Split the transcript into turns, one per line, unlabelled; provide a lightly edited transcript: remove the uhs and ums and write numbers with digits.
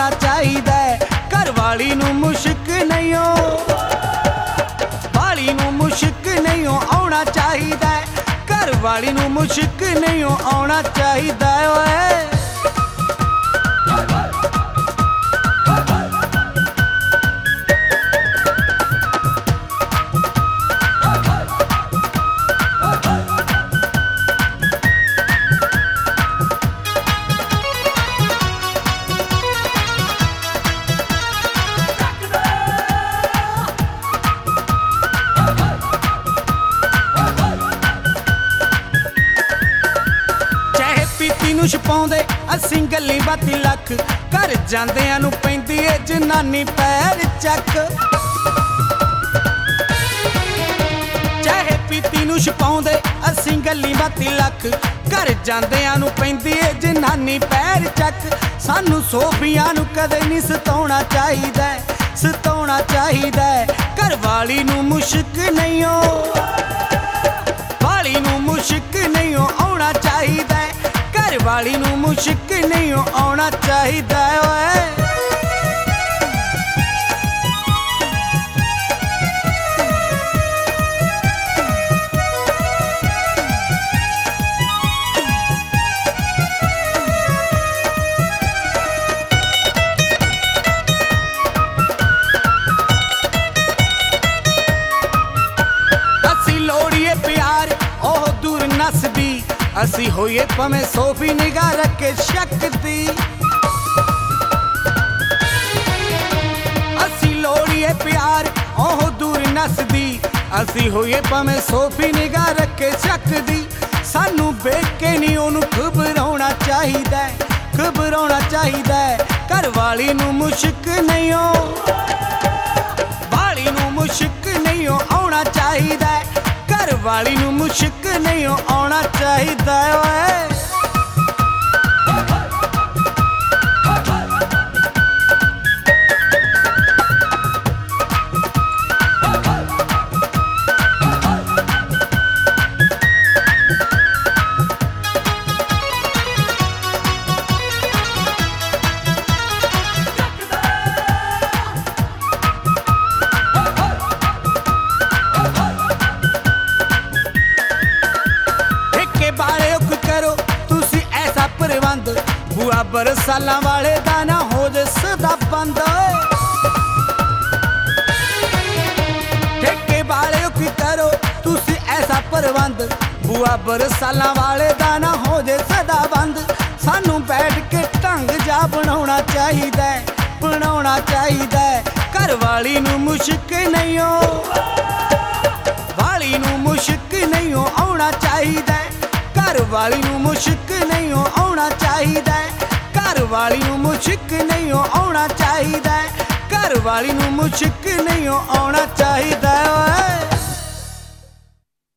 आउणा चाहीदा घर वाली नूं मुश्क नहीं वाली नूं मुश्क नहीं आउणा चाहीदा घर वाली नूं मुश्क नहीं आउणा चाहीदा ओए। छुपाउंदे असीं गल्ली बाती लख घर जांदियां नूं पैंदी ए जनानी पैर चक। चाहे पीती नूं छुपाउंदे असीं गल्ली बाती लख घर जांदियां नूं पैंदी ए जनानी पैर चक। सानू सोफियां नूं कदे नहीं सताउणा चाहीदा सताउणा चाहीदा घर वाली नूं मुश्क नहीं वाली नूं मुश्क नहीं आउणा चाहीदा घर वाली नूं मुश्क नहीं आउणा चाहीदा ओए। असी लोड़िए प्यार ओह दूर नसदी असी होइए भावें सोफी निगाह रखे शक दी। असी लोड़िए प्यार ओह दूर नसदी असी होइए भावें सोफी निगाह रखे शक दी। सानू वेख के नहीं ओनू घबराउणा चाहीदा घबराउणा चाहीदा घर वाली नूं मुश्क नहीं वाली नूं मुश्क नहीं आउणा चाहीदा घर वाली नूं मुश्क नहीं आउणा चाहीदा ओए। बुआ बरसालां वाले दा ना हो जे सदा बंद। ठेके वाले की करो तुसी ऐसा प्रबंध बुआ बरसालां वाले दा ना हो जे सदा बंद। सानू बैठ के ढंग जा बनाउणा चाहीदा घर वाली नूं मुश्क नहीं वाली नूं मुश्क नहीं आउणा चाहीदा घर वाली नूं मुश्क नहीं आउणा चाहीदा घर वाली नूं मुश्क नहीं आउणा चाहीदा घर वाली नूं मुश्क नहीं आउणा चाहीदा ओए।